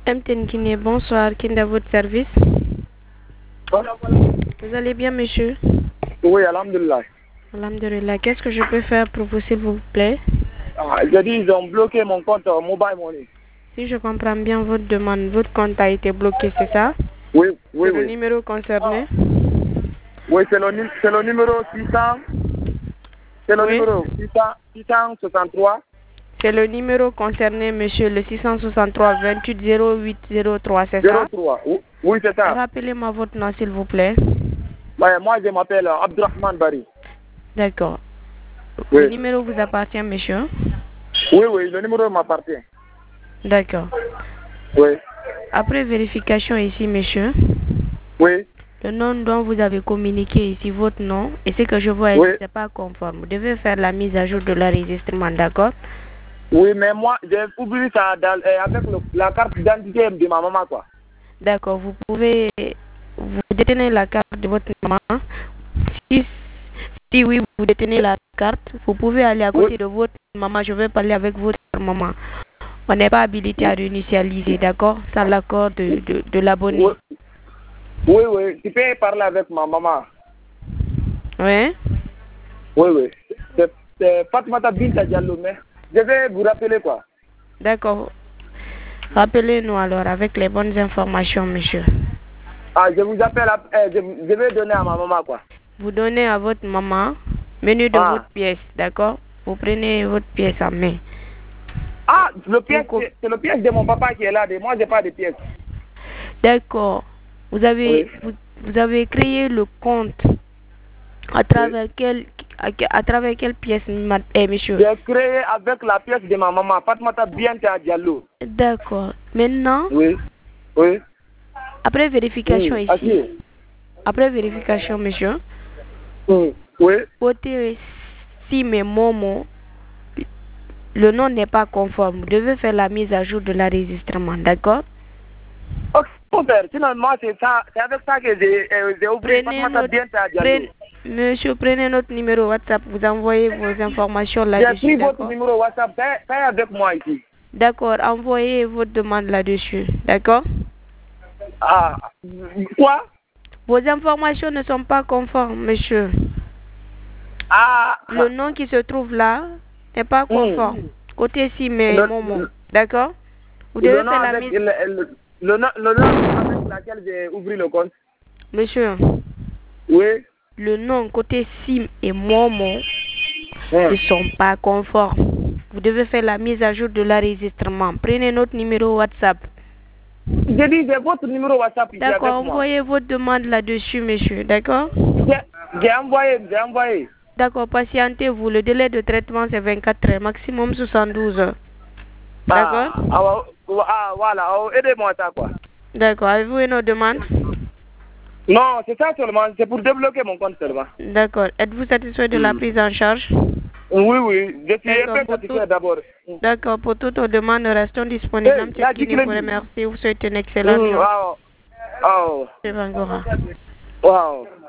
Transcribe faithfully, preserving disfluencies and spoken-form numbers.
M T N Guinée, bonsoir, Kinda, votre service. Vous allez bien, monsieur? Oui, alhamdulillah. Alhamdulillah. Qu'est-ce que je peux faire pour vous, s'il vous plaît? Ah, je dis, ils ont bloqué mon compte euh, Mobile Money. Si je comprends bien votre demande, votre compte a été bloqué, c'est ça? Oui, oui, C'est le oui. numéro concerné? Oui, c'est le, nu- c'est le numéro six cents. C'est le Oui. numéro six cents, six cent soixante-trois. C'est le numéro concerné, monsieur, le six cent soixante-trois vingt-huit zéro huit zéro trois, c'est ça? zéro trois. Oui, oui, c'est ça. Rappelez-moi votre nom, s'il vous plaît. Ouais, moi, je m'appelle euh, Abdurrahman Bari. D'accord. Le Oui. numéro vous appartient, monsieur? Oui, oui, le numéro m'appartient. D'accord. Oui. Après vérification ici, monsieur, Oui. le nom dont vous avez communiqué ici, votre nom, et ce que je vois Oui. ici, c'est pas conforme. Vous devez faire la mise à jour de l'enregistrement, d'accord? Oui, mais moi, j'ai oublié ça dans- euh, avec le- la carte d'identité de ma maman, quoi. D'accord, vous pouvez, vous détenez la carte de votre maman. Si, si oui, vous détenez la carte, vous pouvez aller à côté Oui. de votre maman. Je vais parler avec votre maman. On n'est pas habilité à réinitialiser, d'accord? Sans l'accord de, de, de l'abonné. Oui. Oui, oui, tu peux parler avec ma maman. Oui? Oui, oui. C'est c'est Fatmata Binta Diallo, mais je vais vous rappeler, quoi. D'accord. Rappelez-nous alors avec les bonnes informations, monsieur. Ah, je vous appelle, ap- eh, je, je vais donner à ma maman, quoi. Vous donnez à votre maman menu de Ah, votre pièce, d'accord? Vous prenez votre pièce en main. ah le pièce, Vous c'est c'est le pièce de mon papa qui est là, de moi, j'ai pas de pièce. D'accord. Vous avez, Oui. vous, vous avez créé le compte à Oui. travers quelle, à, à travers quelle pièce, ma- eh, monsieur? J'ai créé avec la pièce de ma maman, Fatmata Binta Diallo. D'accord. Maintenant, Oui. Oui. après vérification Oui. ici, Assis. après vérification, monsieur, Oui. Oui. côté SIM et Momo, le nom n'est pas conforme. Vous devez faire la mise à jour de l'enregistrement, d'accord? Ok, mon père, sinon, moi, c'est ça, c'est avec ça que j'ai euh, j'ai ouvert Prenez Fatmata notre, Binta Diallo. prenez, monsieur, prenez notre numéro WhatsApp, vous envoyez vos informations J'ai là-dessus, pris votre d'accord? numéro WhatsApp, c'est c'est avec moi ici. D'accord, envoyez votre demande là-dessus, d'accord? Ah, quoi? Vos informations ne sont pas conformes, monsieur. Ah, Le nom qui se trouve là n'est pas hum. conforme. Côté SIM et le, Momo, d'accord? Vous le devez nom faire la avec mise... le, le, le nom, le nom avec laquelle j'ai ouvert le compte. Monsieur, Oui. le nom côté SIM et Momo Hum. ne sont pas conformes. Vous devez faire la mise à jour de l'enregistrement. Prenez notre numéro WhatsApp. J'ai dit, j'ai votre numéro WhatsApp ici avec D'accord, moi. envoyez votre demande là-dessus, monsieur, d'accord? J'ai j'ai envoyé, j'ai envoyé. D'accord, patientez-vous. Le délai de traitement, c'est vingt-quatre heures, maximum soixante-douze heures. D'accord? Ah, ah, ah, voilà, ah, aidez-moi ça, quoi. D'accord, avez-vous une autre demande? Non, c'est ça seulement, c'est pour débloquer mon compte seulement. D'accord. Êtes-vous satisfait de la Hum. prise en charge? Oui, oui, je suis un D'accord, peu pour tout... satisfait d'abord. D'accord, pour toutes nos demandes, nous restons disponibles. Hey, Mme là, dis Tchekini que vous le remercie. Vous souhaitez une excellente Hum, journée. wow, wow, C'est Bangora. wow.